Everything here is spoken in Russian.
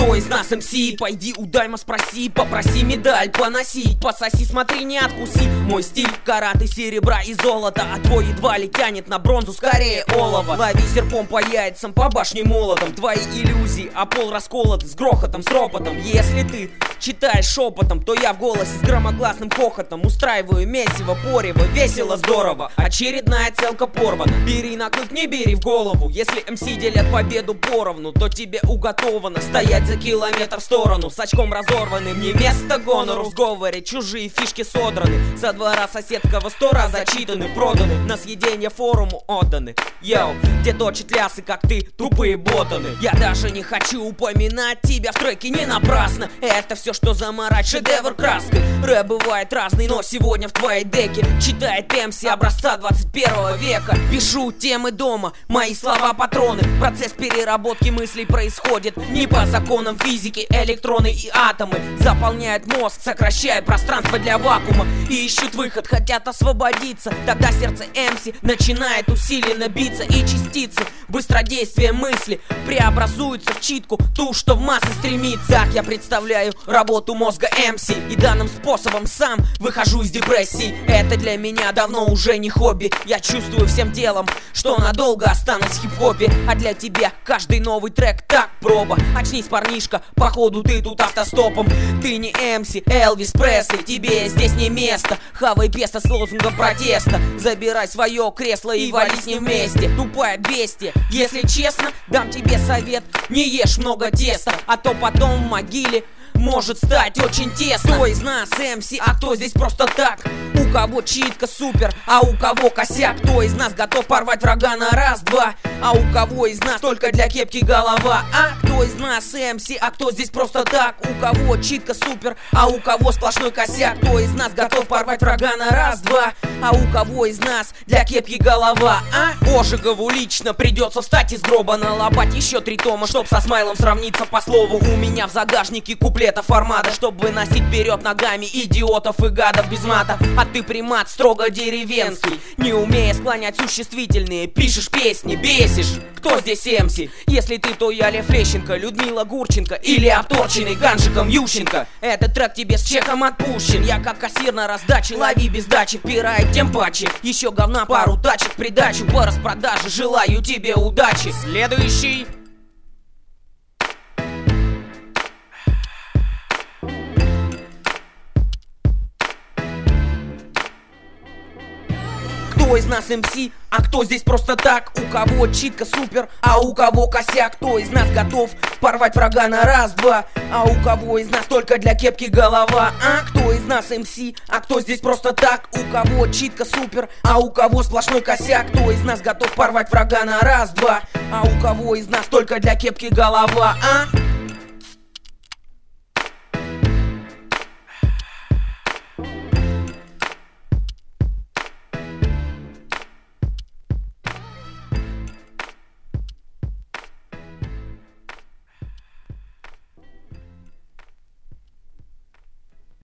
Кто из нас МС? Пойди у Дайма спроси, попроси медаль поносить. Пососи, смотри, не откуси. Мой стиль караты серебра и золота, а твой едва ли тянет на бронзу, скорее олово. Лови серпом по яйцам, по башне молотом. Твои иллюзии, а пол расколоты с грохотом, с ропотом. Если ты читаешь шепотом, то я в голосе с громогласным хохотом устраиваю месиво, порево, весело, здорово. Очередная целка порвана. Бери на клык, не бери в голову. Если МС делят победу поровну, то тебе уготовано стоять за километр в сторону. С очком разорванным не место гонору. В сговоре чужие фишки содраны, со двора соседского 100 раз зачитаны, проданы, на съедение форуму отданы. Йоу, те точат лясы, как ты, тупые ботаны. Я даже не хочу упоминать тебя в треке не напрасно. Это все, что заморать шедевр краской. Рэп бывает разный, но сегодня в твоей деке читает МС образца 21 века. Пишу темы дома, мои слова патроны. Процесс переработки мыслей происходит не по законам физики. Электроны и атомы заполняют мозг, сокращая пространство для вакуума. И ищут выход, хотят освободиться. Тогда сердце МС начинает усиленно биться, и частицы быстродействия мысли преобразуются в читку, ту, что в массы стремится. Так я представляю работу мозга МС, и данным способом сам выхожу из депрессии. Это для меня давно уже не хобби. Я чувствую всем телом, что надолго останусь в хип-хопе. А для тебя каждый новый трек так проба. Очнись, парнишка, походу ты тут автостопом. Ты не МС, Элвис Пресли, тебе здесь не место. Хавай песто с лозунгом протеста. Забирай свое кресло и вали с ним вместе. Тупая бестия, если честно, дам тебе совет: не ешь много теста, а то потом в могиле может стать очень тесно. Кто из нас МС, а кто здесь просто так? У кого читка супер, а у кого косяк? Кто из нас готов порвать врага на раз-два? А у кого из нас только для кепки голова? А кто из нас МС, а кто здесь просто так? У кого читка супер, а у кого сплошной косяк? Кто из нас готов порвать врага на раз-два? А у кого из нас для кепки голова? А Ожегову лично придется встать из гроба, налобать еще 3 тома, чтоб со Смайлом сравниться по слову. У меня в загашнике куплет формата, чтобы выносить вперед ногами идиотов и гадов без мата. А ты примат строго деревенский, не умея склонять существительные, пишешь песни, бесишь. Кто здесь МС? Если ты, то я Лев Лещенко, Людмила Гурченко или обторченный Ганжиком Ющенко. Этот трек тебе с чеком отпущен. Я как кассир на раздаче, лови без дачи, пирает тем паче. Еще говна пару тачек, придачу по распродаже. Желаю тебе удачи. Следующий. Кто из нас МС, а кто здесь просто так? У кого читка супер, а у кого косяк? Кто из нас готов порвать врага на раз-два? А у кого из нас только для кепки голова? А кто из нас МС, а кто здесь просто так? У кого читка супер, а у кого сплошной косяк? Кто из нас готов порвать врага на раз-два? А у кого из нас только для кепки голова? А